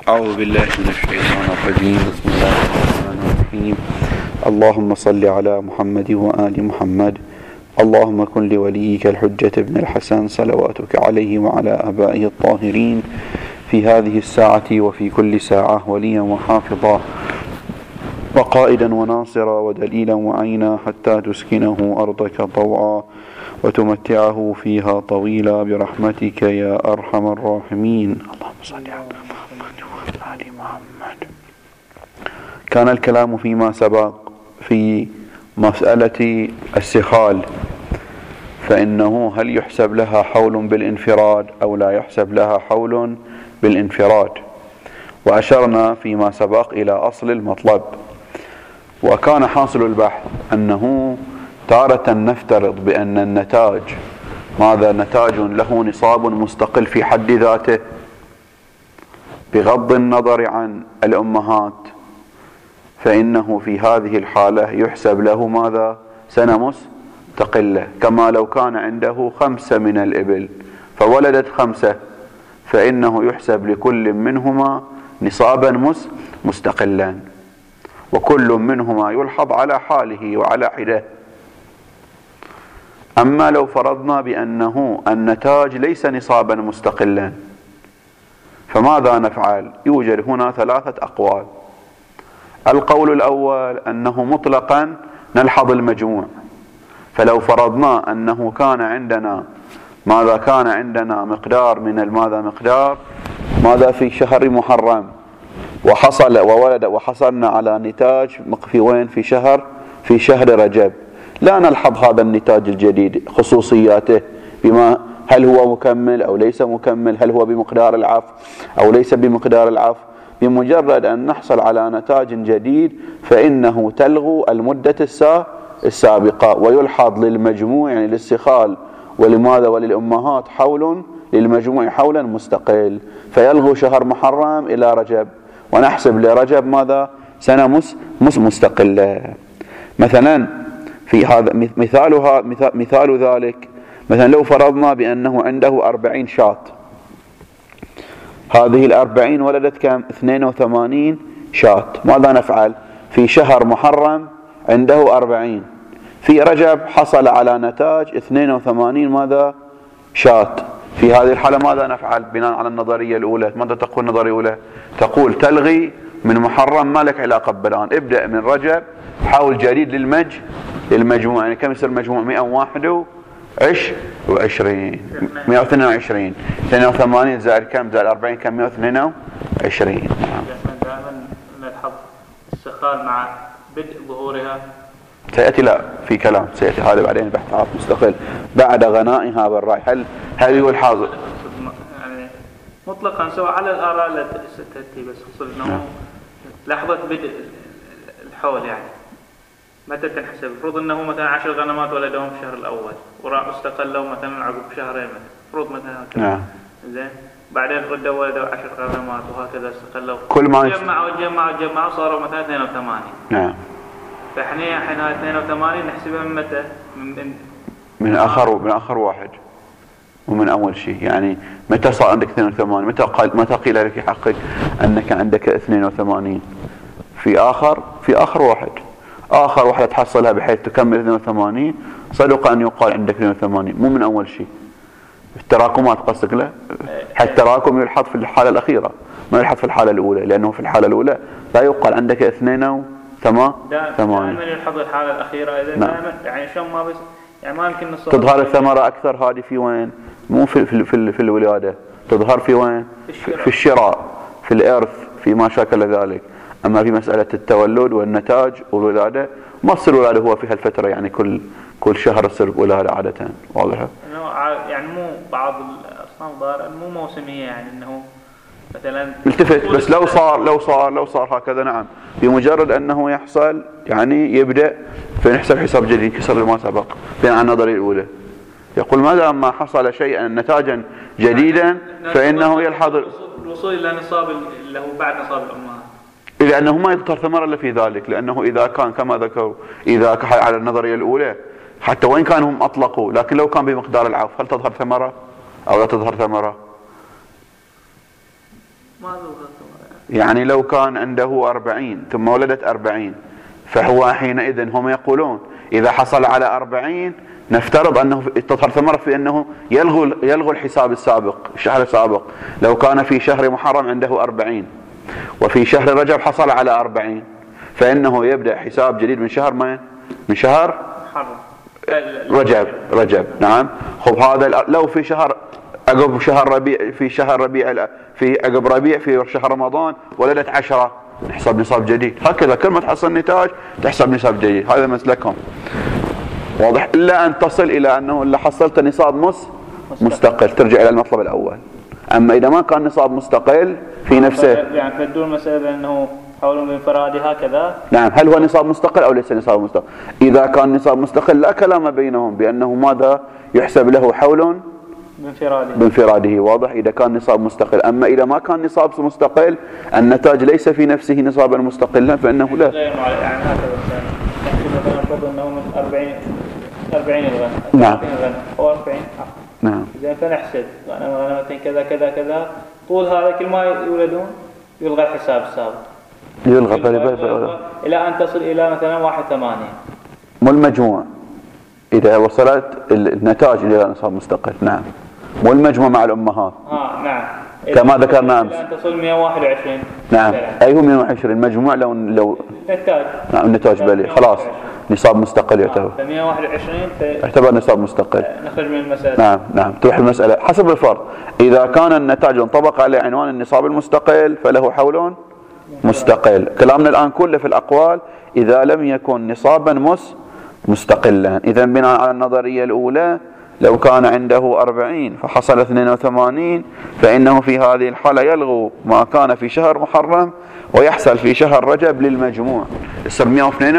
أعوذ بالله من الشيطان الرجيم. بسم الله الرحمن الرحيم. اللهم صل على محمد وآل محمد. اللهم كن لوليك الحجة ابن الحسن صلواتك عليه وعلى آبائه الطاهرين في هذه الساعة وفي كل ساعة وليا وحافظا وقائدا وناصرا ودليلا وعينا حتى تسكنه أرضك طوعا وتمتعه فيها طويلا برحمتك يا أرحم الراحمين. اللهم صل على محمد وآل محمد. كان الكلام فيما سبق في مسألة السخال، فإنه هل يحسب لها حول بالانفراد أو لا يحسب لها حول بالانفراد، وأشرنا فيما سبق إلى أصل المطلب. وكان حاصل البحث أنه تارة نفترض بأن النتاج ماذا نتاج له نصاب مستقل في حد ذاته بغض النظر عن الأمهات، فإنه في هذه الحالة يحسب له ماذا سنة مستقلة، كما لو كان عنده 5 من الإبل فولدت 5، فإنه يحسب لكل منهما نصابا مستقلا، وكل منهما يلحظ على حاله وعلى حده. أما لو فرضنا بأنه النتاج ليس نصابا مستقلا فماذا نفعل؟ يوجد هنا 3 أقوال. القول الأول أنه مطلقا نلحظ المجموع، فلو فرضنا أنه كان عندنا مقدار من ماذا في شهر محرم وحصلنا على نتاج في وين؟ في شهر رجب، لا نلحظ هذا النتاج الجديد خصوصياته بما هل هو مكمل أو ليس مكمل، هل هو بمقدار العف أو ليس بمقدار العف. بمجرد أن نحصل على نتاج جديد فإنه تلغو المدة السابقة ويلحظ للمجموع يعني للسخال وللأمهات حول للمجموع حولا مستقل، فيلغو شهر محرم إلى رجب ونحسب لرجب ماذا سنة مستقلة. مثلا في هذا مثال ذلك، مثلا لو فرضنا بأنه عنده 40 شاة، هذه 40 ولدت كم؟ 82 شاة. ماذا نفعل؟ في شهر محرم عنده 40، في رجب حصل على نتاج 82 ماذا شاة. في هذه الحالة ماذا نفعل بناء على النظرية الأولى؟ ماذا تقول النظرية الأولى؟ تقول تلغي من محرم ما لك علاقة بالآن، ابدأ من رجب حول جديد للمجموع. يعني كم يصير المجموع؟ 121 122 82 زائد كم؟ زائد 40 كم؟ 122. دائما نلحظ السخال مع بدء ظهورها. سيأتي لا في كلام سيأتي هذا بعدين بحث مستقل بعد غنائها بالرأي. هل يلحظ يعني مطلقا سواء على الآراء لا تأتي، بس خصوصا أنه لحظة بدء الحول يعني متى تنحسب؟ المفروض أنه مثلا 10 غنمات ولدهم في الشهر الأول واستقلوا مثلا عقب شهرين، المفروض مثلا زين، بعدين ردوا ولدوا 10 غنمات وهكذا استقلوا، كل ما جمعوا صاروا مثلا 82. نعم. فاحنا حين 82 نحسبها من متى؟ من آخر واحد ومن أول شيء. يعني متى صار عندك 82؟ متى قيل لك في حقك أنك عندك 82؟ في آخر واحد، آخر واحدة تحصلها بحيث تكمل 82 صدق أن يقال عندك 82، مو من أول شيء. التراكمات قصدك؟ لا، حتى التراكم يلحظ في الحالة الأخيرة ما يلحظ في الحالة الأولى، لأنه في الحالة الأولى لا يقال عندك 82. دائما يلحظ الحالة الأخيرة. إذا دائما يعني شلون ما بس يعني ما يمكن تظهر الثمرة أكثر هذه في وين؟ مو في الولادة، تظهر في وين؟ في الشراء، في الإرث، في ما شاكل ذلك. أما في مسألة التولد والنتاج والولادة ما تصير الولادة هو في هالفترة، يعني كل شهر تصير ولادة عادة. واضحة؟ يعني مو بعض الأصناف ظاهر مو موسمية، يعني إنه مثلا التفت بس لو صار هكذا. نعم، بمجرد أنه يحصل يعني يبدأ فنحسب حساب جديد كسر ما سبق بين عن النظرية الأولى. يقول ما دام ما حصل شيئا نتاجا جديدا فإنه يلحظ الوصول إلى نصاب اللي هو بعد نصاب الأمهات، لأنه ما يظهر ثمرة إلا في ذلك. لأنه إذا كان كما ذكروا إذا كان على النظرية الأولى حتى وين كانوا هم أطلقوا، لكن لو كان بمقدار العوف هل تظهر ثمرة أو لا تظهر ثمرة؟ ما تظهر. يعني لو كان عنده 40 ثم ولدت 40، فهو حينئذ هم يقولون إذا حصل على 40 نفترض أنه تظهر ثمرة في أنه يلغو الحساب السابق، الشهر السابق. لو كان في شهر محرم عنده 40 وفي شهر رجب حصل على 40، فإنه يبدأ حساب جديد من شهر ما؟ من شهر رجب. نعم. خب هذا لو في شهر عقب شهر ربيع، في عقب ربيع في شهر رمضان ولدت 10، نحسب نصاب جديد. هكذا كل ما تحصل نتاج تحسب نصاب جديد. هذا مسلكهم واضح، إلا أن تصل إلى أنه اللي حصلت نصاب مستقل ترجع إلى المطلب الأول. أما إذا ما كان نصاب مستقل في نفسه، يعني فدور المسألة بأنه حول بانفراد هكذا. نعم. هل هو نصاب مستقل أو ليس نصاب مستقل؟ إذا كان نصاب مستقل لا كلام بينهم بأنه ماذا يحسب له حول بانفراده. واضح. إذا كان نصاب مستقل. أما إذا ما كان نصاب مستقل، النتاج ليس في نفسه نصابا مستقلا، فإنه لا. يعني هكذا مثلا نفرض أنه من 40 الغنم. نعم. أو 40. نعم. إذا فنحسب غنمتين كذا كذا كذا، طول هذا كل ما يولدون يلغى الحساب السابق. يلغى إلى أن تصل إلى مثلا 81. مو المجموع إذا وصلت النتاج إلى نصاب مستقل. نعم. مو المجموع مع الأمهات. نعم. كما ذكرنا أمس. إلى أن تصل 121. نعم. أي هو 120 المجموع لو النتاج. نعم النتاج بلي خلاص نصاب مستقل يعتبر. 121 يعتبر نصاب مستقل. نخرج من المسألة. نعم. تروح المسألة حسب الفرض. إذا كان النتاج انطبق على عنوان النصاب المستقل فله حول مستقل. كلامنا الآن كله في الأقوال إذا لم يكن نصابا مستقلا. إذا بناء على النظرية الأولى لو كان عنده 40 فحصل 82، فإنه في هذه الحالة يلغو ما كان في شهر محرم ويحصل في شهر رجب للمجموع، يصير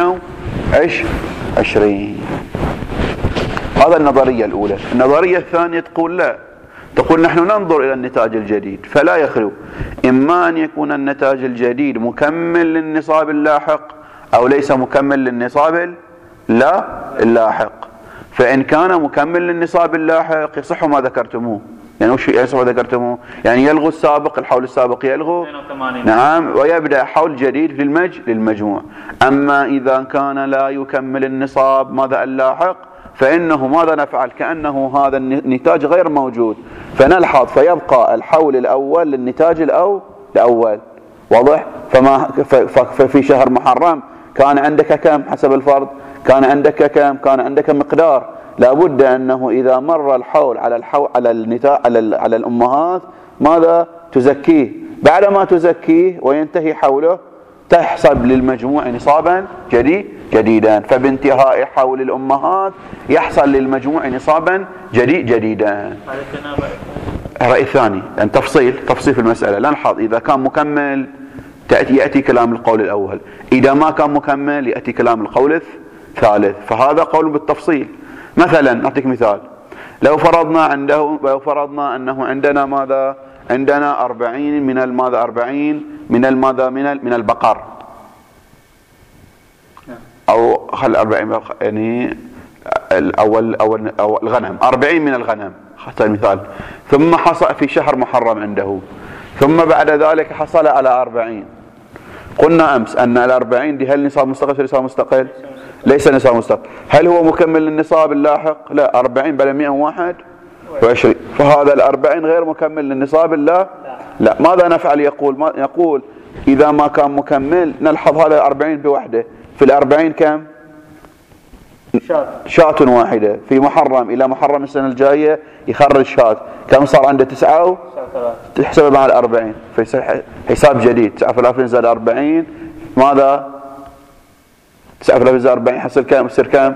122. هذا النظرية الأولى. النظرية الثانية تقول لا، تقول نحن ننظر إلى النتاج الجديد، فلا يخلو إما أن يكون النتاج الجديد مكمل للنصاب اللاحق أو ليس مكمل للنصاب اللاحق. فإن كان مكمل للنصاب اللاحق يصح ما ذكرتموه. يعني وش يصح ما ذكرتموه؟ يعني يلغو السابق، الحول السابق يلغو. نعم. ويبدأ حول جديد للمجموع. أما إذا كان لا يكمل النصاب ماذا اللاحق، فإنه ماذا نفعل؟ كأنه هذا النتاج غير موجود، فنلحظ فيبقى الحول الأول للنتاج الأول. واضح. ففي شهر محرم كان عندك كم حسب الفرض؟ كان عندك كم؟ كان عندك مقدار. لابد أنه إذا مر الحول على الأمهات ماذا تزكيه؟ بعدما تزكيه وينتهي حوله تحسب للمجموع نصابا جديدا. فبانتهاء حول الأمهات يحصل للمجموع نصابا جديدا. الرأي الثاني أن تفصيل في المسألة. نلحظ إذا كان مكمل يأتي كلام القول الأول، إذا ما كان مكمل يأتي كلام القول الثالث. فهذا قول بالتفصيل. مثلا نعطيك مثال. لو فرضنا أنه عندنا ماذا؟ عندنا 40 من الماذا؟ 40 من البقر، أو خل 40 يعني أو الغنم، 40 من الغنم حتى المثال. ثم حصل في شهر محرم عنده، ثم بعد ذلك حصل على 40. قلنا أمس أن ال40 دي هل نصاب مستقل ولا نصاب مستقل؟ ليس نصاب مستقل. هل هو مكمل للنصاب اللاحق؟ لا. 40 بل 121، فهذا ال40 غير مكمل للنصاب لا. ماذا نفعل؟ يقول إذا ما كان مكمل نلحظ هذا 40 بوحده. في ال40 كم؟ شاة واحدة. في محرم إلى محرم السنة الجاية يخرج شاة، كم صار عنده؟ 9. تحسب مع ال40 فيصير حساب جديد. 9000 زائد 40 ماذا؟ 9000 زائد 40 حصل كم؟ يصير كم؟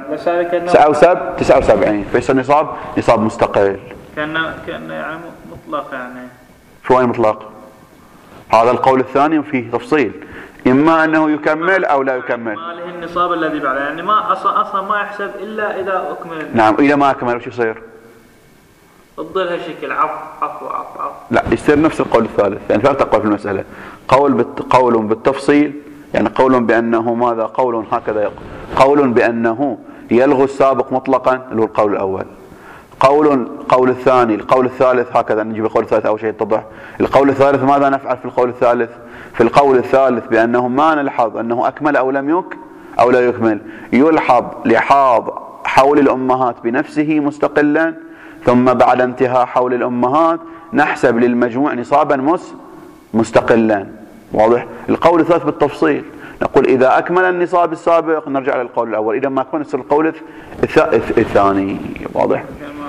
79. فيصير نصاب مستقل. كان يعني مطلق. يعني شو وين مطلق؟ هذا القول الثاني فيه تفصيل، إما أنه يكمل أو لا يكمل. ما له النصاب الذي بعده، يعني ما أصلا ما يحسب إلا إذا أكمل. نعم. إذا ما أكمل وش يصير؟ تضل هالشكل عفو. لا، يصير نفس القول الثالث. يعني لا تقول في المسألة قول بالتفصيل، يعني قول بأنه ماذا؟ قول هكذا يقول. قول بأنه يلغو السابق مطلقا اللي هو القول الأول. قول الثاني، القول الثالث هكذا نجيب القول الثالث أول شيء يتضح. القول الثالث ماذا نفعل في القول الثالث؟ في القول الثالث بأنه ما نلحظ أنه أكمل أو لم أو لا يكمل، يلحظ لحاظ حول الأمهات بنفسه مستقلا، ثم بعد انتهاء حول الأمهات نحسب للمجموع نصابا مستقلا. واضح؟ القول الثالث بالتفصيل نقول إذا أكمل النصاب السابق نرجع للقول الأول، إذا ما أكمل نصير القول الثاني. واضح؟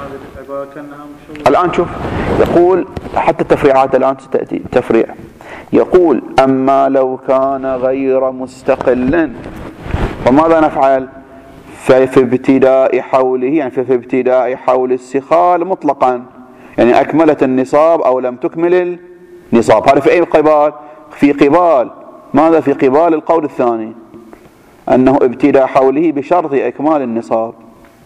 الآن شوف يقول حتى التفريعات الآن ستأتي تفريع، يقول أما لو كان غير مستقل فماذا نفعل؟ في ابتداء حوله، يعني في ابتداء حول السخال مطلقا، يعني أكملت النصاب أو لم تكمل النصاب. هذا في أي قبال؟ في قبال ماذا؟ في قبال القول الثاني أنه ابتداء حوله بشرط إكمال النصاب.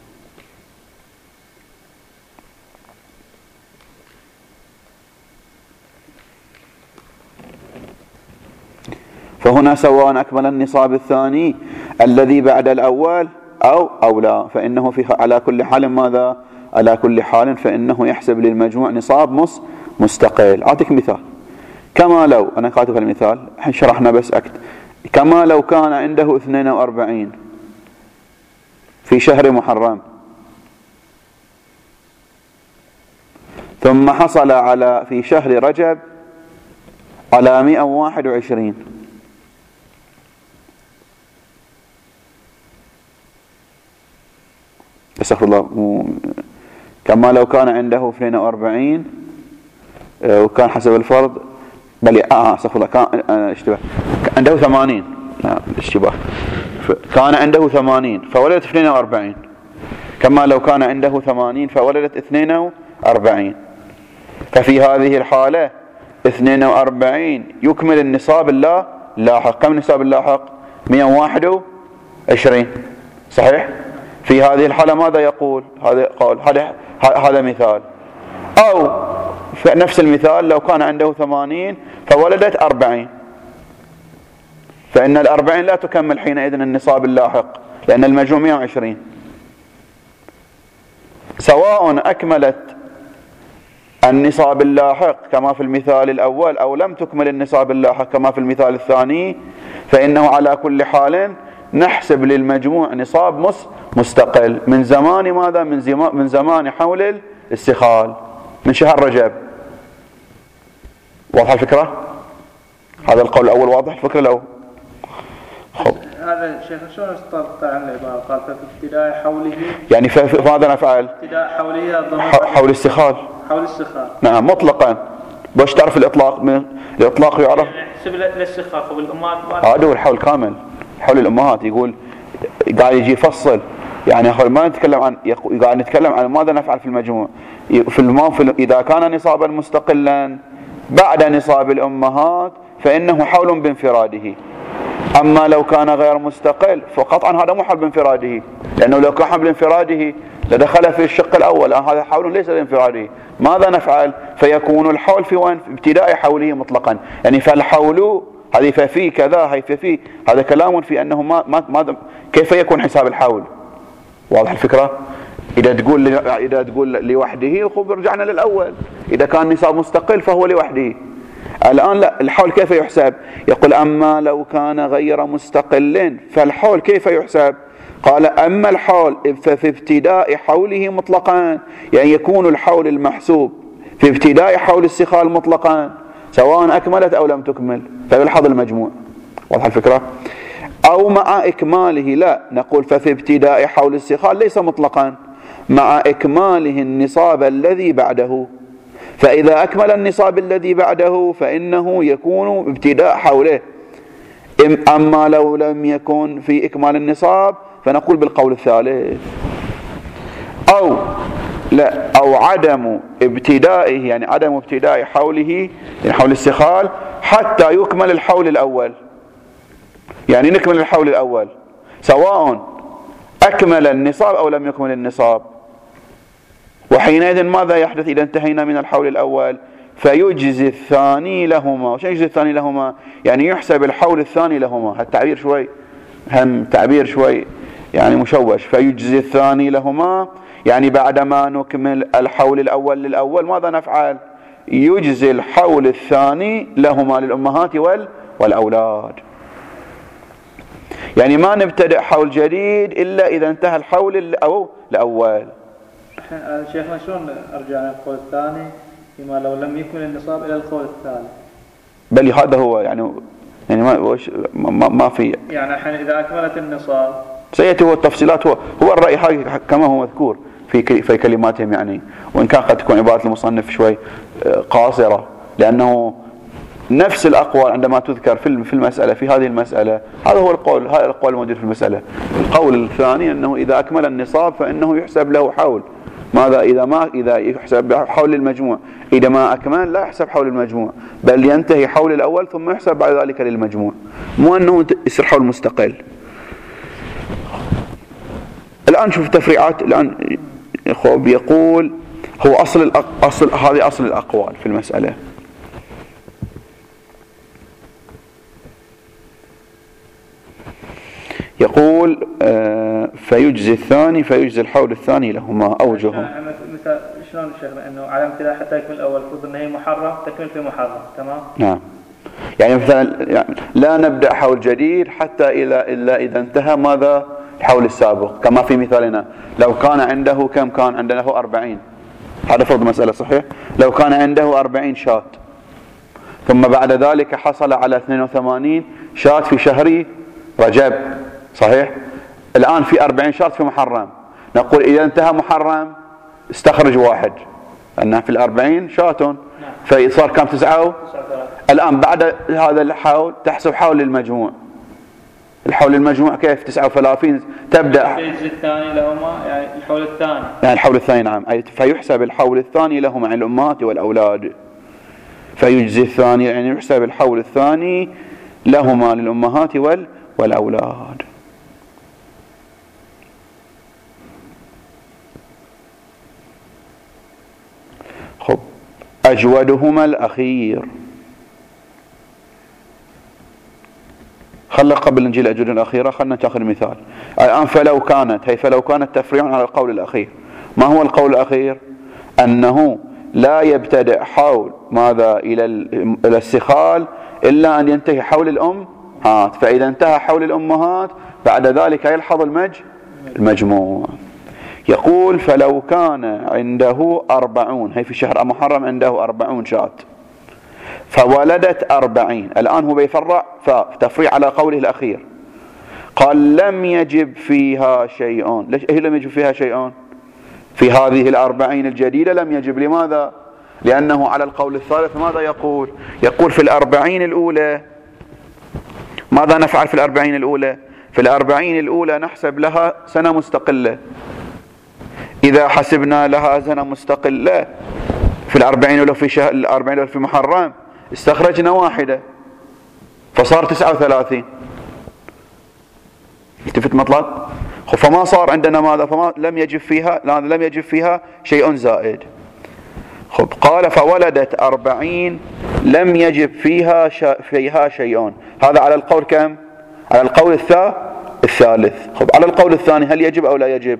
فهنا سواء أكمل النصاب الثاني الذي بعد الأول أو لا، فإنه على كل حال ماذا؟ على كل حال فإنه يحسب للمجموع نصاب مستقل. أعطيك مثال، كما لو أنا كاتب المثال الحين شرحنا بس كما لو كان عنده 42 في شهر محرم، ثم حصل في شهر رجب على 121. استغفر الله، كما لو كان عنده 42 وكان حسب الفرض استغفر الله، كان اشتباه، عنده 80 اشتباه، كان عنده 80 فولدت 42، كما لو كان عنده 80 فولدت 42. ففي هذه الحالة 42 يكمل النصاب اللاحق. كم النصاب اللاحق؟ 121. صحيح؟ في هذه الحالة ماذا يقول؟ هذا مثال. أو في نفس المثال لو كان عنده 80 فولدت 40، فإن 40 لا تكمل حينئذ النصاب اللاحق لأن المجموع 120. سواء أكملت النصاب اللاحق كما في المثال الأول أو لم تكمل النصاب اللاحق كما في المثال الثاني، فإنه على كل حال نحسب للمجموع نصاب مستقل من زمان ماذا؟ من زمان حول الاستخال، من شهر رجب. واضح الفكرة؟ هذا القول الأول واضح الفكرة الأول. هذا شيخ شلون استطلع عن العبارة؟ قال في ابتداء حوله، يعني فماذا نفعل؟ ابتداء حوله حول الاستخال. حول الاستخال نعم مطلقا. باش تعرف الإطلاق؟ من الإطلاق يعرف نحسب الاستخال هو الأمهات. هذا هو الحول كامل، حول الأمهات. يقول قاعد يجي يفصل، يعني ما نتكلم عن قاعد نتكلم عن ماذا نفعل في المجموع. إذا كان نصابا مستقلا بعد نصاب الأمهات فإنه حول بانفراده. أما لو كان غير مستقل فقطعا هذا مو حول بانفراده، لأنه لو كان حول بانفراده لدخل في الشق الأول، هذا حول ليس بانفراده. ماذا نفعل؟ فيكون الحول في وين؟ في ابتداء حوله مطلقا، يعني فالحول هذه ففي كذا هي ففي، هذا كلام في أنه ما كيف يكون حساب الحول. واضح الفكرة؟ إذا تقول لوحده رجعنا للأول، إذا كان نصاب مستقل فهو لوحده. الآن لا، الحول كيف يحسب؟ يقول أما لو كان غير مستقل فالحول كيف يحسب؟ قال أما الحول ففي ابتداء حوله مطلقا، يعني يكون الحول المحسوب في ابتداء حول السخال مطلقا سواء أكملت أو لم تكمل، فيلحظ المجموع. واضح الفكرة؟ أو مع إكماله، لا نقول ففي ابتداء حول السخال ليس مطلقا، مع إكماله النصاب الذي بعده. فإذا أكمل النصاب الذي بعده فإنه يكون ابتداء حوله. أما لو لم يكن في إكمال النصاب فنقول بالقول الثالث. أو عدم ابتدائه، يعني عدم ابتداء حوله، يعني حول السخال حتى يكمل الحول الأول، يعني نكمل الحول الأول سواء أكمل النصاب أو لم يكمل النصاب. وحينئذ ماذا يحدث إذا انتهينا من الحول الأول؟ فيجزي الثاني لهما. وش يجزي الثاني لهما؟ يعني يحسب الحول الثاني لهما. التعبير شوي يعني مشوش. فيجزي الثاني لهما يعني بعدما نكمل الحول الأول للأول ماذا نفعل؟ يجزي الحول الثاني لهما للأمهات والأولاد. يعني ما نبتدئ حول جديد إلا إذا انتهى الحول الأول. شيخنا شلون أرجع للقول الثاني فيما لو لم يكمل النصاب إلى القول الثالث؟ بل هذا هو يعني ما في يعني الحين إذا أكملت النصاب سيأتي هو التفصيلات. هو الرأي هذا كما هو مذكور في كلماتهم يعني، وإن كان قد تكون عبارة المصنف شوي قاصرة، لأنه نفس الأقوال عندما تذكر في المسألة في هذه المسألة هذا هو القول، هذا القول الموجود في المسألة. القول الثاني أنه إذا أكمل النصاب فإنه يحسب له حول. ماذا إذا يحسب حول المجموع؟ إذا ما أكمل لا يحسب حول المجموع، بل ينتهي حول الأول ثم يحسب بعد ذلك للمجموع، مو أنه يصير حول مستقل. الآن شوف التفريعات. الآن يقول هو هذه أصل الأقوال في المسألة. يقول فيجزي الثاني فيجزي الحول الثاني لهما أوجههم. مثال شلون شيخنا انه على امثله حتى يكمل الاول المفروض انه هي محرم تكمل في محرم، تمام؟ نعم. يعني مثلا يعني لا نبدأ حول جديد حتى إلا إذا انتهى ماذا؟ الحول السابق. كما في مثالنا لو كان عنده كم كان عندنا 40، هذا فرض مسألة صحيح. لو كان عنده 40 شاة ثم بعد ذلك حصل على 82 شاة في شهر رجب، صحيح؟ الآن في 40 شاة في محرم، نقول إذا انتهى محرم استخرج واحد، أنها في 40 شاة فصار كم؟ 9. الآن بعد هذا الحول تحسب حول المجموع. الحول المجموع كيف؟ 39 تبدأ الثاني لهما يعني الحول الثاني، يعني الحول الثاني نعم، أي فيحسب الحول الثاني لهما عن الأمهات والأولاد. فيجزي الثاني يعني يحسب الحول الثاني لهما للأمهات والأولاد. خب أجودهما الأخير. خلنا قبل نجي الأجود الأخيرة خلنا ناخذ مثال. الآن فلو كانت تفريع على القول الأخير. ما هو القول الأخير؟ أنه لا يبتدئ حول ماذا إلى السخال إلا أن ينتهي حول الأمهات، فإذا انتهى حول الأمهات بعد ذلك يلحظ المجموع. يقول فلو كان عنده 40، هي في شهر محرم عنده 40 شاة فولدت 40، الآن هو بيفرع فتفريع على قوله الأخير. قال لم يجب فيها شيء. ليش هي لم يجب فيها شيء؟ في هذه 40 الجديدة لم يجب. لماذا؟ لأنه على القول الثالث ماذا يقول؟ يقول في 40 الأولى ماذا نفعل؟ في 40 الأولى في 40 الأولى نحسب لها سنة مستقلة. إذا حسبنا لها سنة مستقلة في 40 الأولى في شهر 40 الأولى في محرم استخرجنا واحدة فصار 39. التفت مطلب؟ فما صار عندنا ماذا؟ فما لم يجب فيها شيء زائد. خب قال فولدت 40 لم يجب فيها شيء. هذا على القول كم؟ على القول الثالث. خب على القول الثاني هل يجب أو لا يجب؟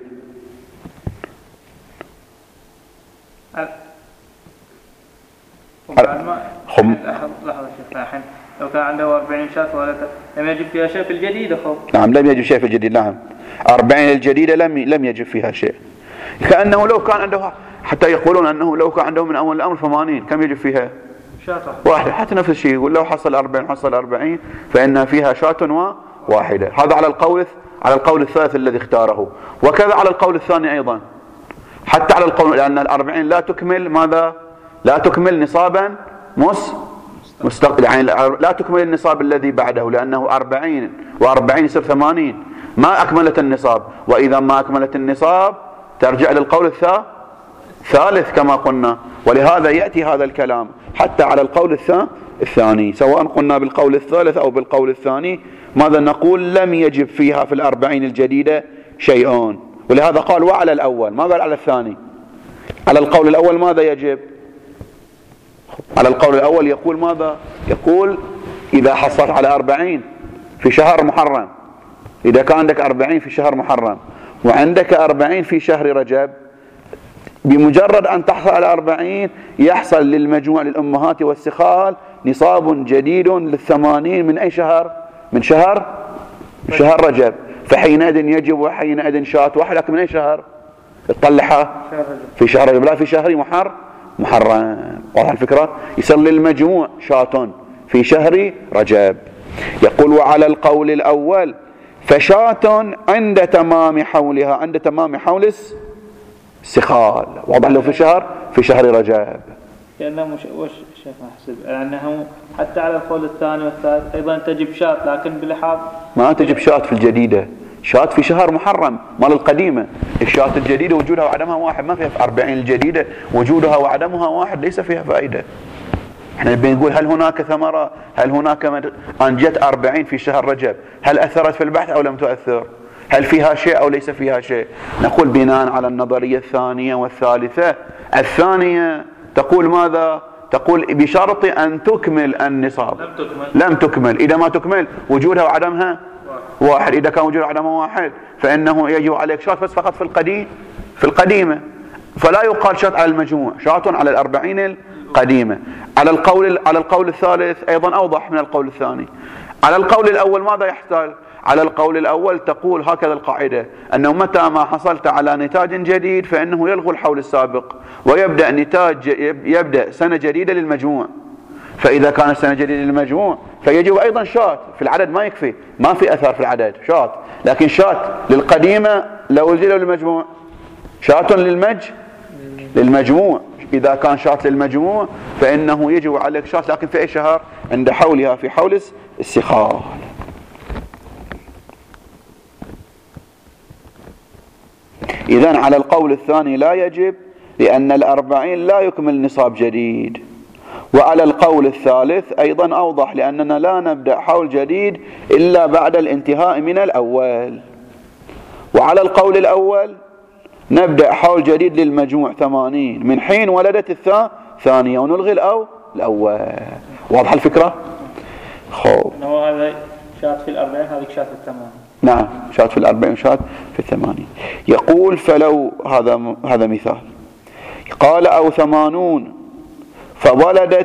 لحظة الحين لو كان عنده 40 شاة ولدت لم يجب فيها شيء في الجديدة. خب نعم لم يجب شيء في الجديد. نعم 40 الجديدة لم يجب فيها شيء. كأنه لو كان عنده، حتى يقولون أنه لو كان عنده من أول الأمر 80 كم يجب فيها؟ شاة واحدة. حتى نفس الشيء يقول لو حصل 40 فإن فيها شاة واحدة. هذا على القول الثالث الذي اختاره. وكذا على القول الثاني أيضا، حتى على القول لأن 40 لا تكمل ماذا؟ لا تكمل نصابا مستقل، يعني لا تكمل النصاب الذي بعده، لأنه 40 و40 يصير 80 ما أكملت النصاب. وإذا ما أكملت النصاب ترجع للقول الثالث كما قلنا. ولهذا يأتي هذا الكلام حتى على القول الثاني، سواء قلنا بالقول الثالث أو بالقول الثاني ماذا نقول؟ لم يجب فيها في 40 الجديدة شيء. ولهذا قال وعلى الأول، ما قال على الثاني. على القول الأول ماذا يجب؟ على القول الأول يقول ماذا؟ يقول إذا حصلت على 40 في شهر محرم، إذا كان عندك 40 في شهر محرم وعندك 40 في شهر رجب، بمجرد أن تحصل على 40 يحصل للمجموع للأمهات والسخال نصاب جديد لل80 من أي شهر؟ من شهر رجب. فحينئذ يجب وحينئذ شاة واحد، لكن من أي شهر؟ تطلعها في شهر رجب لا في شهر محرم. واضح الفكرة؟ يصير للمجموع شاة في شهر رجب. يقول وعلى القول الأول فشاة عند تمام حولها، عند تمام حول السخال. واضح له في شهر رجب. لأنه وش شيخ أحسب أنه حتى على القول الثاني والثالث أيضا تجب شاة، لكن بلحاظ ما تجب شاة في الجديدة، شاة في شهر محرم مال القديمة. الشاة الجديدة وجودها وعدمها واحد، ما فيها في 40 الجديدة وجودها وعدمها واحد، ليس فيها فائدة. احنا بنقول هل هناك ثمرة؟ هل هناك أن جت 40 في شهر رجب هل أثرت في البحث أو لم تؤثر؟ هل فيها شيء أو ليس فيها شيء؟ نقول بناء على النظرية الثانية والثالثة. الثانية تقول ماذا؟ تقول بشرط أن تكمل النصاب. لم تكمل. إذا ما تكمل وجودها وعدمها واحد. إذا كان وجودها وعدمها واحد فإنه يجب عليك شاة بس فقط في القديمة. فلا يقال شاة على المجموع، شاة على 40 القديمة. على القول الثالث أيضا أوضح من القول الثاني. على القول الأول ماذا يحصل؟ على القول الأول تقول هكذا القاعدة، أنه متى ما حصلت على نتاج جديد فإنه يلغو الحول السابق ويبدأ يبدأ سنة جديدة للمجموع. فإذا كان سنة جديدة للمجموع فيجب أيضا شاة في العدد، ما يكفي، ما في أثر في العدد شاة، لكن شاة للقديمة لو وجد للمجموع شاة للمجموع. إذا كان شاة للمجموع فإنه يجب عليك شاة، لكن في أي شهر؟ عند حولها في حول السخال. إذن على القول الثاني لا يجب، لأن 40 لا يكمل نصاب جديد. وعلى القول الثالث أيضا أوضح، لأننا لا نبدأ حول جديد إلا بعد الانتهاء من الأول. وعلى القول الأول نبدأ حول جديد للمجموع 80 من حين ولدت الثانية ونلغي الأول. واضح الفكرة؟ خوف. هذا شات في 40 هذيك شات في 80. نعم شات في 40 وشات في 80. يقول فلو هذا مثال. قال أو 80 فولدت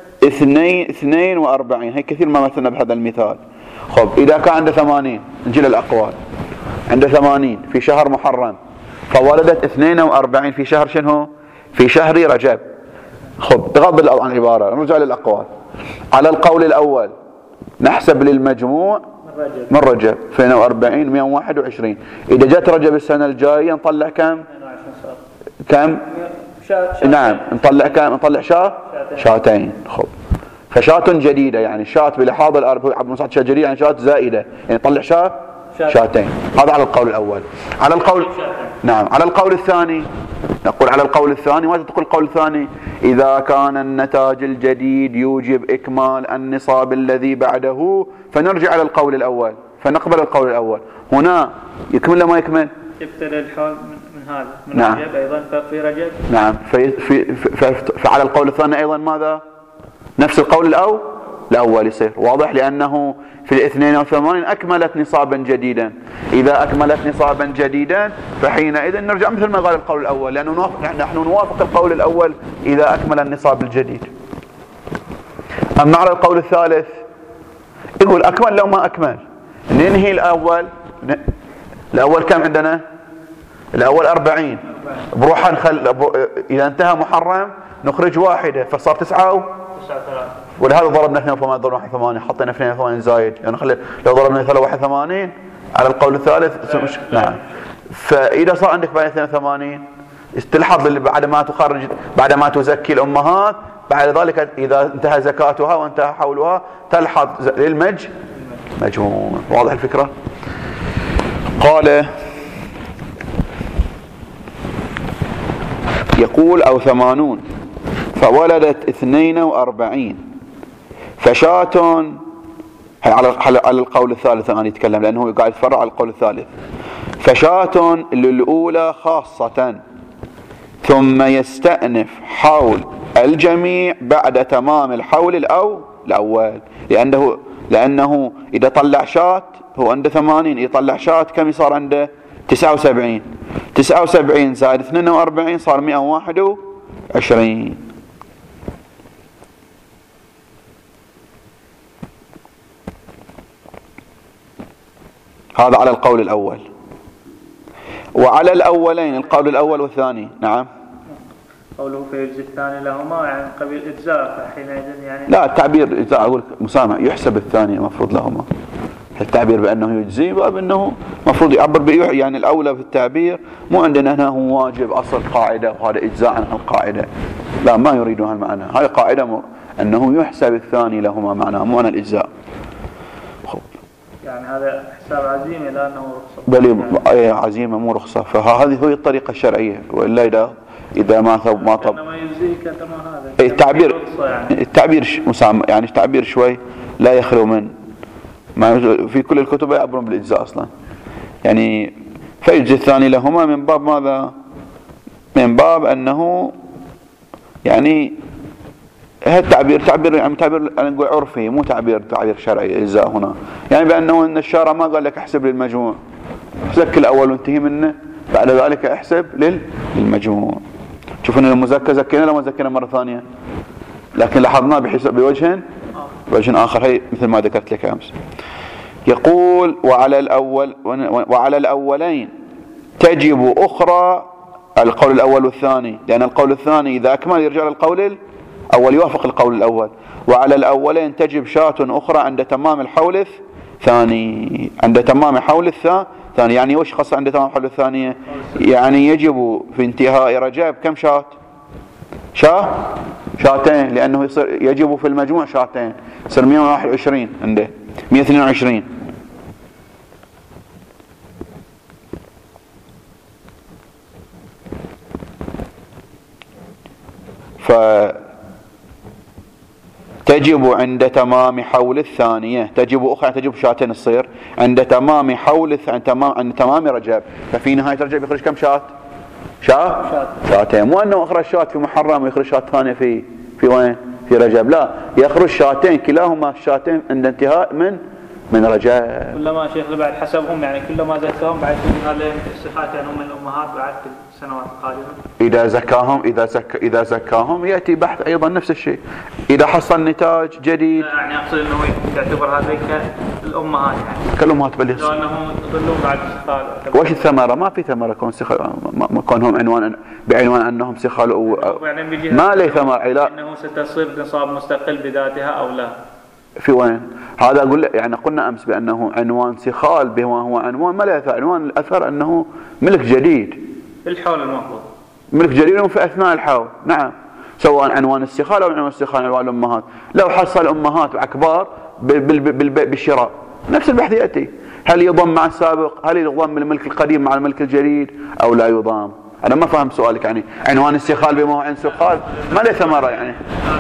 42. هي كثير ما مثلنا بهذا المثال. خب إذا كان عنده 80 نجي للأقوال. عنده 80 في شهر محرم فولدت 42 في شهر شنو؟ في شهر رجب. خب بغض عن العبارة نرجع للأقوال. على القول الأول نحسب للمجموع من رجب 42 121. إذا جت رجب السنة الجاية نطلع كم؟ نعم نطلع كم؟ نطلع شاتين. خب فشاة جديدة يعني شاة بلحاظ شاة جديدة يعني شاة زائدة، يعني نطلع شاتين. هذا على القول الأول. على القول نعم على القول الثاني نقول على القول الثاني. ماذا تقول القول الثاني؟ إذا كان النتاج الجديد يوجب إكمال النصاب الذي بعده فنرجع على القول الأول فنقبل القول الأول. هنا يكمل لما يكمل يبتدأ الحول من هذا من نعم. رجب أيضا في رجب. نعم فعلى القول الثاني أيضا ماذا؟ نفس القول الأول يصير واضح، لأنه في 82 أكملت نصابا جديدا. إذا أكملت نصابا جديدا فحينئذ نرجع مثل ما قال القول الأول، لأنه نحن نوافق القول الأول إذا أكمل النصاب الجديد. أما على القول الثالث يقول أكمل لو ما أكمل ننهي الأول كم عندنا؟ الأول 40 بروحا إذا انتهى محرم نخرج واحدة فصار 9 ولهذا ضربنا 2 حطينا 2 زايد يعني لو ضربنا 81 على القول الثالث نعم. فإذا صار عندك بعد 82 تلحظ بعد ما تزكي الأمهات بعد ذلك إذا انتهى زكاتها وانتهى حولها تلحظ مجموع. واضح الفكرة؟ قال يقول أو 80 فولدت 42 فشاة على القول الثالث أنا يتكلم لأنه قاعد يتفرع على القول الثالث. فشاة للأولى خاصة ثم يستأنف حول الجميع بعد تمام الحول الأول لأنه إذا طلع شاة هو عنده 80 يطلع شاة كم صار عنده 79 79 زائد 42 صار 121. هذا على القول الأول. وعلى الأولين القول الأول والثاني. نعم. قوله فيجزي الثاني لهما يعني قبيل إجزاء، فحينئذ يعني لا، التعبير إذا أقول مسامع يحسب الثاني المفروض لهما. التعبير بأنه يجزي باب أنه مفروض يعبر يعني الأولى في التعبير مو عندنا هنا هو واجب أصل قاعدة وهذا إجزاء عن القاعدة، لا ما يريدون هالمعنى. هاي قاعدة أنه يحسب الثاني لهما معناه مو عن الإجزاء. يعني هذا حساب عزيمة لأنه رخصة، بل عزيمة مو رخصة، فهذه هي الطريقة الشرعية. وإلا إذا ما طب إنما يجزيك كما هذا التعبير يعني. التعبير يعني التعبير شوي لا يخلو من في كل الكتب يعبرون بالإجزاء أصلا. يعني فيجزي الثاني لهما من باب ماذا؟ من باب أنه يعني هالتعبير تعبير أنا نقول عرفي مو تعبير شرعي. إجزاء هنا يعني بأنه إن الشارع ما قال لك احسب للمجموع، احسب الأول وانتهي منه، بعد ذلك احسب للمجموع. شوفوا ان المزكى زكينا لو ما زكينا مرة ثانية، لكن لاحظناه بحساب بوجه آخر. هي مثل ما ذكرت لك أمس. يقول وعلى الأولين تجب أخرى القول الأول والثاني، لأن القول الثاني إذا أكمل يرجع للقول الأول يوافق القول الأول. وعلى الأولين تجب شاة أخرى عند تمام الحول الثاني. عند تمام حول الثاني يعني وش خاصة عند تمام حول الثانية؟ يعني يجب في انتهاء رجب كم شاة؟ شاتين، لأنه يصير يجب في المجموع شاتين، يصير 121 عنده 122. فتجب عند تمام حول الثانية، تجب أخرى تجب شاتين تصير عند تمام حول عند تمام رجب. ففي نهاية رجب يخرج كم شات؟ شاتين. مو أنه أخرج شات في محرم ويخرج شات ثانية في وين؟ في رجب، لا، يخرج شاتين كلاهما شاتين عند انتهاء من رجب. كلما شيخ بعد حسبهم يعني كلما زكاهم بعد هذه الصفات يعني هم الأمهات بعد السنوات القادمة. إذا زكاهم يأتي بحث أيضا نفس الشيء. إذا حصل نتاج جديد يعني أقصد أنه يعتبر هذه كالأمهات يعني كالأمهات بل لو أنهم يظلون بعد السخال. وش الثمرة؟ ما في ثمرة كونهم بعنوان أنهم سخال يعني ما لي ثمرة أنه ستصير نصاب مستقل بذاتها أو لا. في وين؟ هذا أقول يعني قلنا أمس بأنه عنوان سخال بما هو عنوان ما له عنوان الأثر أنه ملك جديد في الحول المفروض ملك جديد في أثناء الحول. نعم، سواء عنوان السخال أو عنوان السخال عنوان الأمهات. لو حصل أمهات وأكبار بالشراء نفس البحث يأتي، هل يضم مع السابق؟ هل يضم الملك القديم مع الملك الجديد أو لا يضم؟ أنا ما فهم سؤالك. يعني عنوان السخال بما هو عن سخال ما له ثمرة يعني.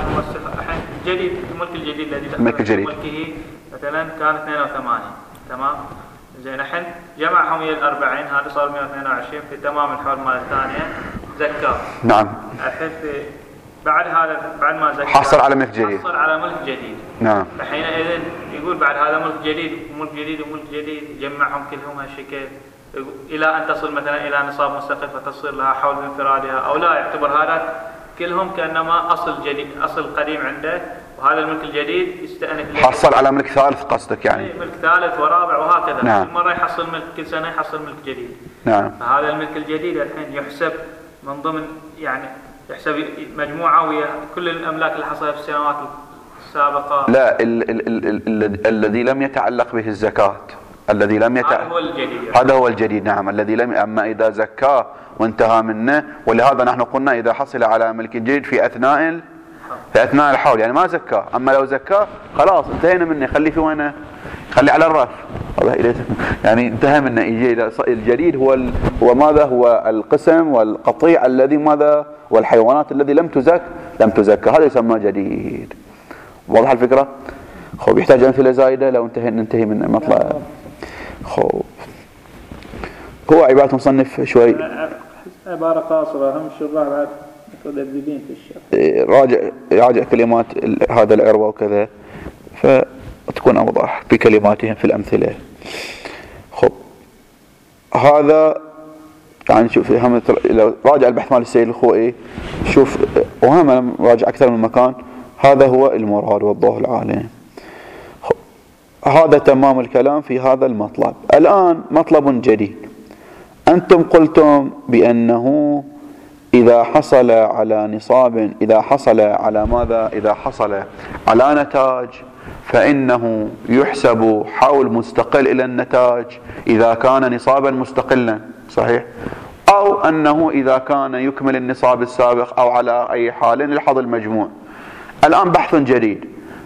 جديد الملك الجديد الذي الملك الجديد ملكه مثلا كان 82 تمام، زين الحين جمعهم الى 40 هذا صار 122 في تمام الحول مال الثانيه زكاه. نعم. الحين بعد ما زكى حصل على ملك جديد. حصل على ملك جديد. نعم. فحينئذ يقول بعد هذا ملك جديد وملك جديد وملك جديد جمعهم كلهم هالشكل الى ان تصل مثلا الى نصاب مستقل فتصير لها حول بانفرادها او لا، يعتبر هذا كلهم كأنما أصل جديد أصل قديم عنده، وهذا الملك الجديد يستأنف حصل على ملك ثالث قصدك يعني؟ ملك ثالث ورابع وهكذا. نعم. كل مرة يحصل ملك، كل سنة يحصل ملك جديد. نعم. فهذا الملك الجديد الحين يحسب من ضمن يعني يحسب مجموعة ويا كل الأملاك اللي حصلت في السنوات السابقة. لا، الذي لم يتعلق به الزكاة الذي لم هذا هو الجديد. هذا هو الجديد. نعم. الذي لم أما إذا زكاه وانتهى منه، ولهذا نحن قلنا إذا حصل على ملك جديد في أثناء الحول يعني ما زكاه. أما لو زكاه خلاص انتهينا منه، خليه في وينه؟ خليه على الرف يعني انتهى منه. الجديد هو ماذا؟ هو القسم والقطيع الذي ماذا؟ والحيوانات الذي لم تزكى هذا يسمى جديد. واضح الفكرة؟ خب يحتاج أمثلة زايدة لو ننتهي من مطلع. خب هو عبارة مصنف شوي عبارة قاصرة، هم الشراح بعد مترددين في الشرح. راجع كلمات هذا العروة وكذا فتكون أوضح في كلماتهم في الأمثلة. خب هذا يعني شوف هم لو راجع البحث مال السيد الخوئي شوف، وهم راجع أكثر من مكان، هذا هو المراد والله العالم. هذا تمام الكلام في هذا المطلب. الآن مطلب جديد، أنتم قلتم بأنه إذا حصل على نصاب، إذا حصل على ماذا؟ إذا حصل على نتاج فإنه يحسب حول مستقل إلى النتاج إذا كان نصابا مستقلا، صحيح؟ أو أنه إذا كان يكمل النصاب السابق، أو على أي حال يلحظ المجموع. الآن بحث جديد،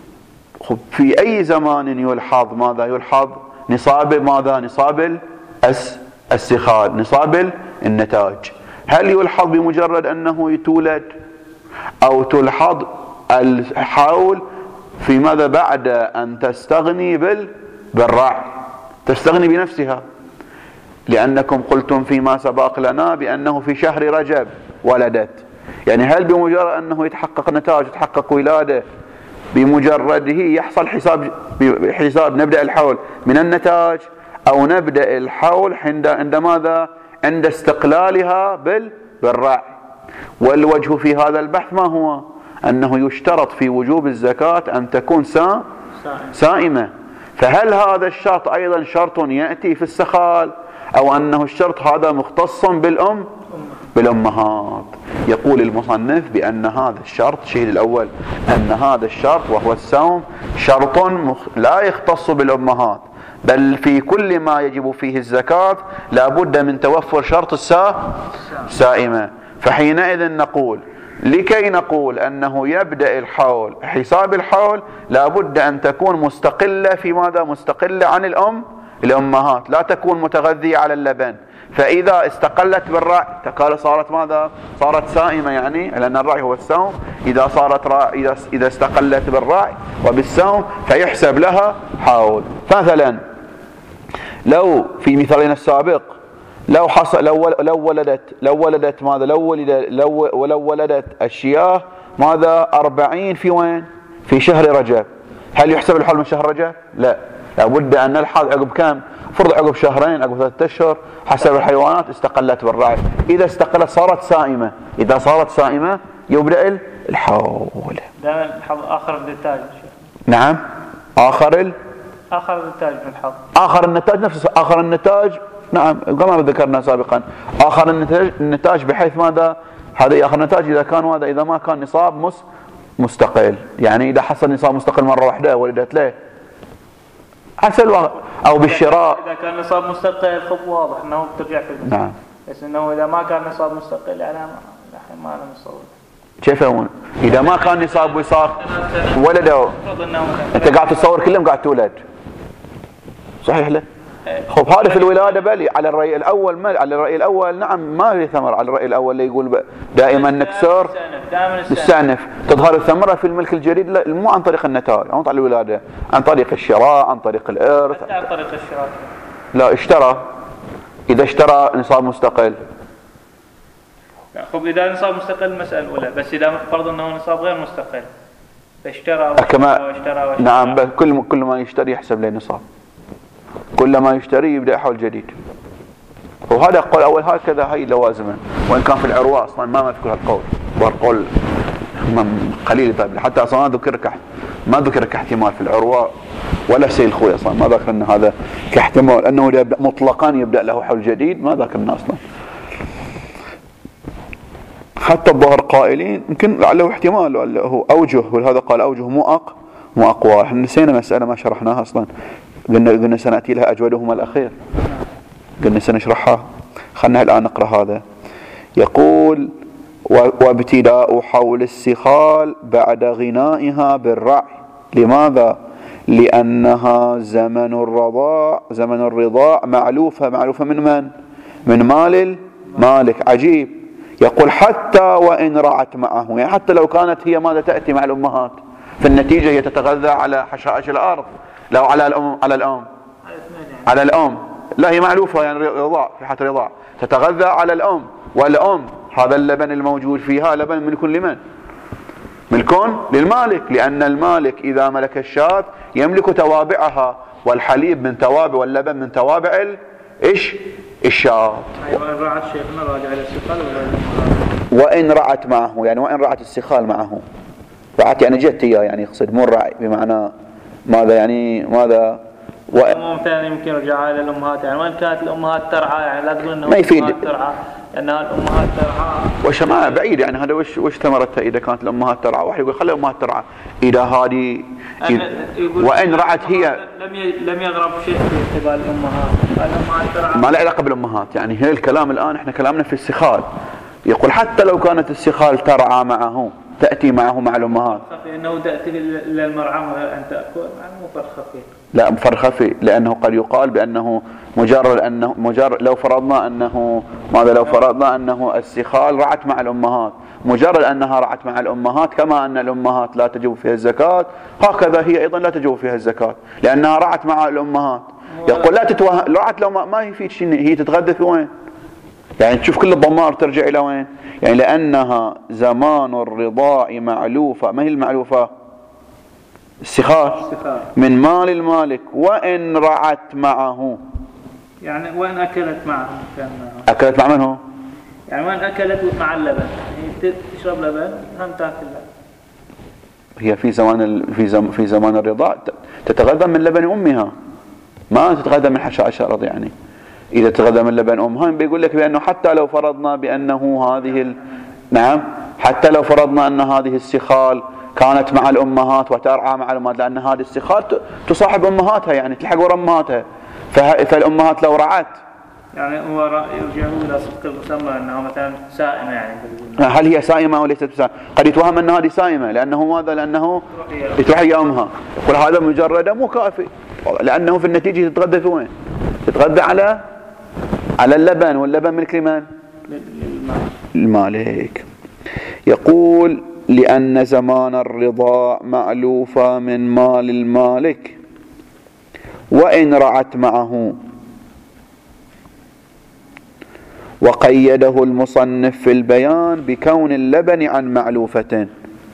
في أي زمان يلحظ ماذا؟ يلحظ نصاب ماذا؟ نصاب السخال، نصاب النتاج. هل يلحظ بمجرد أنه تولد، أو تلحظ الحول في ماذا؟ بعد أن تستغني بالرعي، تستغني بنفسها، لأنكم قلتم فيما سبق لنا بأنه في شهر رجب ولدت. يعني هل بمجرد أنه يتحقق نتاج، يتحقق ولادة، بمجرده يحصل حساب نبدأ الحول من النتاج، أو نبدأ الحول عند ماذا؟ عند استقلالها بالرعي. والوجه في هذا البحث ما هو؟ أنه يشترط في وجوب الزكاة أن تكون سائمة. فهل هذا الشرط أيضا شرط يأتي في السخال، أو أنه الشرط هذا مختص بالأمهات؟ يقول المصنف بأن هذا الشرط، الشيء الأول أن هذا الشرط وهو الصوم شرط لا يختص بالأمهات، بل في كل ما يجب فيه الزكاة لا بد من توفر شرط السائمة. فحينئذ نقول، لكي نقول أنه يبدأ الحول، حساب الحول لا بد أن تكون مستقلة في ماذا؟ مستقلة عن الأمهات، لا تكون متغذية على اللبن. فإذا استقلت بالرعي تقال صارت ماذا؟ صارت سائمة، يعني لأن الرعي هو الصوم. إذا صارت إذا استقلت بالرعي وبالصوم فيحسب لها حول. مثلا لو في مثالنا السابق لو حصل لو ولدت ماذا؟ لو ولدت الشياه ماذا؟ 40 في وين؟ في شهر رجب. هل يحسب الحول من شهر رجب؟ لا، لابد أن نلحظ عقب كم؟ فرض عقب شهرين، عقب 3 أشهر، حسب الحيوانات استقلت بالرعي. إذا استقلت صارت سائمة، إذا صارت سائمة يبدأ الحول. دائما الحظ آخر النتاج. نعم، آخر النتاج من الحظ. آخر النتاج نفسه، آخر النتاج، نعم كما ذكرنا سابقا، آخر النتاج بحيث ماذا؟ هذا آخر النتاج إذا كان ماذا؟ إذا ما كان نصاب مستقل، يعني إذا حصل نصاب مستقل مرة واحدة ولدت له حسب، أو بالشراء. إذا كان نصاب مستقل خب واضح أنه بترجع في المسألة. نعم. بس أنه إذا ما كان نصاب مستقل يعني ما أنا مصور. كيف يقولون؟ إذا ما كان نصاب وصار ولده، أنت قاعد تصور كلهم قاعد تولد، صحيح له؟ خب هذا في الولادة بلي على الرأي الأول، على الرأي الأول نعم ما في ثمر. على الرأي الأول اللي يقول دائما نكسر نستأنف، تظهر الثمرة في الملك الجديد مو عن طريق النتاج، عن طريق الولادة، عن طريق الشراء، عن طريق الإرث. عن طريق الشراء لا، اشترى، إذا اشترى نصاب مستقل. خب إذا نصاب مستقل مسألة أولى، بس إذا فرض أنه نصاب غير مستقل فاشترى واشترى. نعم، كل ما يشتري يحسب له نصاب، كل ما يشتري يبدأ حول جديد. وهذا القول الأول هكذا، هي لوازمه، وإن كان في العروة أصلا ما مذكر هالقول، والقول قليل. طيب حتى أصلا ما ذكر كاحتمال في العروة ولا سيل خوي، أصلا ما ذكرنا هذا كاحتمال أنه يبدأ مطلقا يبدأ له حول جديد، ما ذكرنا أصلا. حتى الظهر قائلين يمكن له احتمال، هو أوجه، ولهذا قال أوجه مو أقوى. احنا نسينا مسألة ما شرحناها أصلا، قلنا سنأتي لها أجودهما الأخير، قلنا سنشرحها. خلنا الآن نقرأ هذا. يقول: وابتداء حول السخال بعد غنائها بالرعي. لماذا؟ لأنها زمن الرضاع معلوفة من مال المالك. عجيب، يقول حتى وإن رعت معه، يعني حتى لو كانت هي ماذا تأتي مع الأمهات، في النتيجة هي تتغذى على حشائش الأرض. لو على الأم لا، هي معلوفة يعني رضاع، في حالة رضاع تتغذى على الأم، والأم هذا اللبن الموجود فيها لبن ملك للمالك، لأن المالك إذا ملك الشاة يملك توابعها، والحليب من توابع، واللبن من توابع الشاط. وإن رعت شيخنا راجع إلى السخال وإن رعت معه، يعني وإن رعت السخال معه. رعت يعني جت إياه، يعني يقصد مو الرعي بمعنى ماذا، يعني ماذا مثلا يمكن رجعها إلى الأمهات، يعني وين كانت الأمهات ترعى، يعني لا تقول أنه ما يفيد ترعى لأنها الأمهات ترعى. وش ما بعيد يعني هذا وش ثمرتها إذا كانت الأمهات ترعى؟ واحد يقول خلي الأمهات ترعى إذا هذه وإن رعت هي لم يغرب شيء في قبال الأمهات ترعى، ما له علاقة بالأمهات. يعني هي الكلام الآن إحنا كلامنا في السخال، يقول حتى لو كانت السخال ترعى معه تأتي معه مع الأمهات. إنه تأتي إلى المرعى أن تأكل مو فرق خفي. لا فرق خفي، لأنه قد يقال بأنه مجرد لو فرضنا أنه ماذا، لو فرضنا أنه السخال رعت مع الأمهات، مجرد أنها رعت مع الأمهات كما أن الأمهات لا تجب فيها الزكاة، هكذا هي أيضا لا تجب فيها الزكاة لأنها رعت مع الأمهات. يقول لا تتوهم، رعت لو ما يفيد شيء، هي تتغذى في وين؟ يعني تشوف كل الضمائر ترجع إلى وين؟ يعني لأنها زمان الرضاع معلوفة. ما هي المعلوفة؟ السخال من مال المالك. وإن رعت معه، يعني وين أكلت معه؟ أكلت مع من هو؟ يعني وين أكلت مع اللبن، يعني تشرب لبن هم تأكل لبن. هي في زمان الرضاع تتغذى من لبن أمها، ما تتغذى من حشائش الأرض. يعني إذا تغذى من لبن أمها بيقول لك بأنه حتى لو فرضنا بأنه نعم، حتى لو فرضنا أن هذه السخال كانت مع الأمهات وترعى مع الأمهات، لأن هذه السخال تصاحب أمهاتها، يعني تلحق ورا أمهاتها، فالأمهات لو رعت يعني هو يرجع إلى صدق المسمى أنها مثلا سائمة. يعني هل هي سائمة أو ليست سائمة؟ قد يتوهم أن هذه سائمة لأنه ماذا؟ لأنه تروح أمها. يقول هذا مجرد مو كافي، لأنه في النتيجة تتغذى في وين؟ تتغذى على اللبن، واللبن ملك لمن؟ المالك. يقول لأن زمان الرضاع مألوفة من مال المالك وإن رعت معه. وقيده المصنف في البيان بكون اللبن عن معلوفة.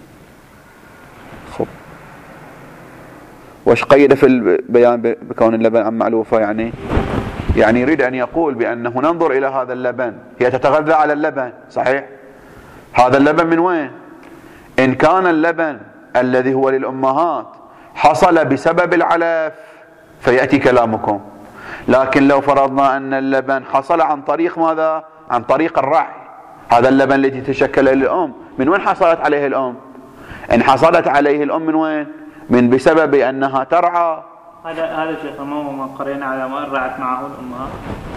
وش قيد في البيان بكون اللبن عن معلوفة؟ يعني يريد أن يقول بأنه ننظر إلى هذا اللبن، هي تتغذى على اللبن صحيح، هذا اللبن من وين؟ إن كان اللبن الذي هو للأمهات حصل بسبب العلف فيأتي كلامكم، لكن لو فرضنا أن اللبن حصل عن طريق ماذا؟ عن طريق الرعي. هذا اللبن الذي تشكل للأم من وين حصلت عليه الأم؟ إن حصلت عليه الأم من وين؟ من بسبب أنها ترعى. هذا شيخ ما قرينا على ما رعت معه الأمهات،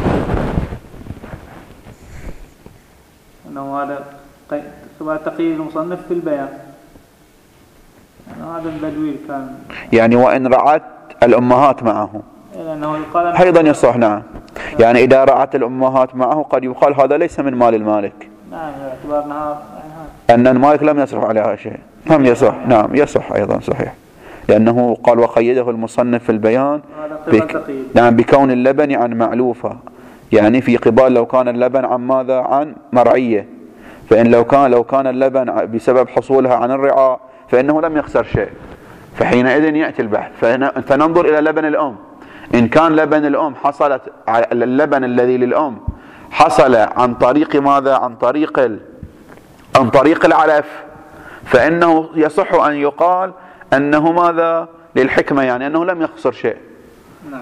أنه هذا تقييد المصنف في البيان. يعني هذا البدوي كان يعني وإن رعت الأمهات معه أيضا يصح. نعم، يعني إذا رعت الأمهات معه قد يقال هذا ليس من مال المالك. نعم، باعتبارنا أن المالك لم يصرف عليها شيء. نعم يصح. نعم يصح أيضا صحيح، لأنه قال وقيده المصنف في البيان نعم بكون اللبن عن معلوفة، يعني في قبال لو كان اللبن عن ماذا؟ عن مرعية. فإن لو كان اللبن بسبب حصولها عن الرعاء فإنه لم يخسر شيء، فحينئذ يأتي البحث فننظر إلى لبن الأم. إن كان لبن الأم حصلت اللبن الذي للأم حصل عن طريق ماذا؟ عن طريق العلف، فإنه يصح أن يقال أنه ماذا؟ للحكمة، يعني أنه لم يخسر شيء. نعم.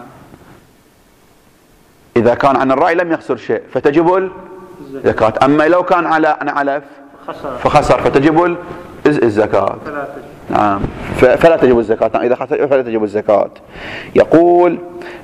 إذا كان عن الرعي لم يخسر شيء فتجب الزكاة. أما لو كان عن علف فخسر فتجب الزكاة. نعم، فلا تجب الزكاة. إذا خسر فلا تجب الزكاة. يقول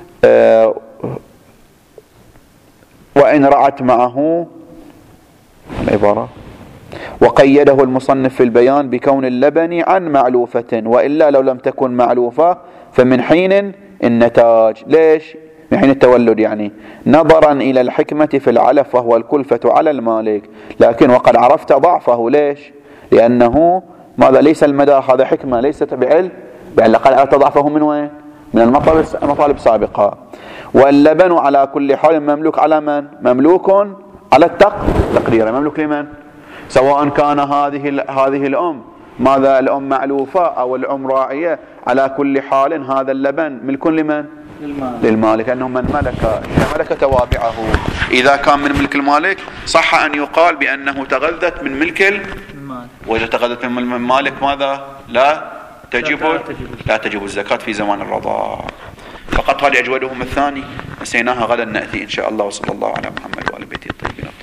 وإن رعت معه العبارة وقيده المصنف في البيان بكون اللبن عن معلوفة، وإلا لو لم تكن معلوفة فمن حين النتاج. ليش؟ من حين التولد، يعني نظرا إلى الحكمة في العلف وهو الكلفة على المالك، لكن وقد عرفت ضعفه. ليش؟ لأنه ماذا؟ ليس المدى هذا حكمة، ليست بعلم، بأن لقد عرفت ضعفه من وين؟ من المطالب السابقة. واللبن على كل حال مملوك على من؟ مملوك على التقدير. مملوك لمن؟ سواء كان هذه الأم ماذا؟ الأم معلوفة أو الأم راعية، على كل حال هذا اللبن ملك لمن؟ للمالك، لأنه من ملك توابعه. إذا كان من ملك المالك صح أن يقال بأنه تغذت من ملك المال. وإذا تغذت من المالك ماذا؟ لا تجب الزكاة في زمان الرضاع. فقط هذه أجودهم الثاني نسيناها، غدا نأتي إن شاء الله. وصلى الله على محمد وآل بيته الطيبين.